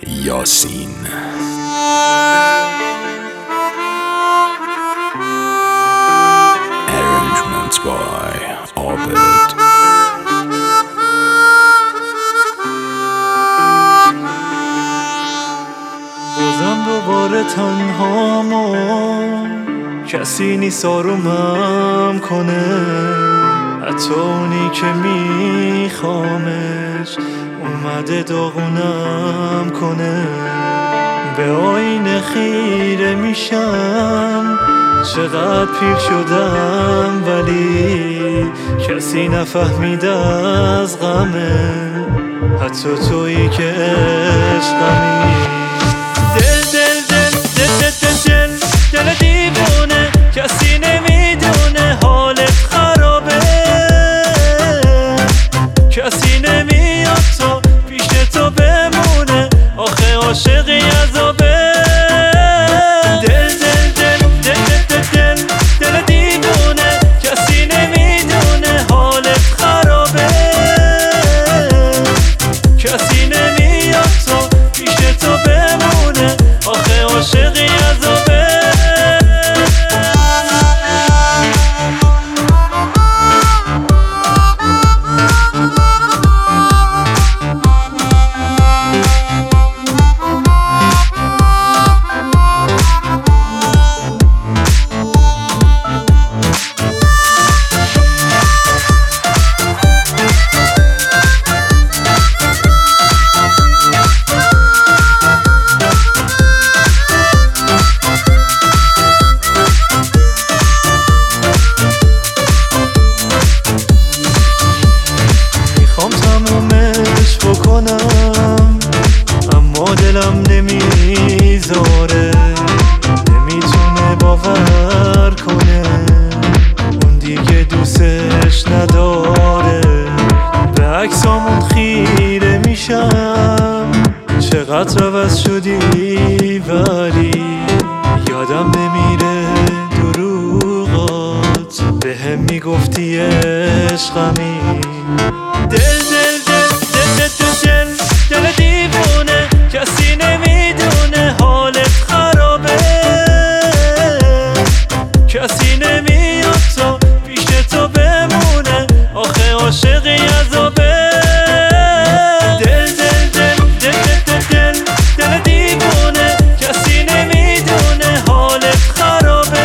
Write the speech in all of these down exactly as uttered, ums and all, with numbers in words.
یاسین. Arrangement by عابد. بازم دوباره تنهامو، کسی نیست آرومم کنه، حتی اونی که میخوامش اومده داغونم کنه. به آینه خیره میشم، چقدر پیر شدم، ولی کسی نفهمیده از غمه، حتی تویی که عشقمی. دل دل دل دل دل دل دل دیوونه، کسی نمیدونه حالت خرابه، کسی نمیاد تو پیش تو بمونه، آخه عاشقی عذابه. دل دل دل دل دل دل دل دیوونه، کسی نمیدونه حالت خرابه، کسی نمیاد تو پیش تو بمونه، آخه عاشقی عذابه. تمومش بکنم اما دلم نمیذاره، نمیتونه باور کنه اون دیگه دوستش نداره. به عکسامون خیره میشم، چقدر عوض شدی، ولی یادم نمیره دروغات، به هم میگفتی عشقمی. دل دل دل دل دل دل دیوونه، کسی نمیدونه حالت خرابه، کسی نمیاد تو پیش تو بمونه، آخه عاشقی عذابه. دل دل دل دل دل دل دل دیوونه، کسی نمیدونه حالت خرابه،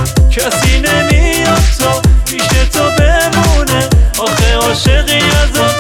کسی نمیاد تو پیش تو بمونه، آخه عاشقی عذابه.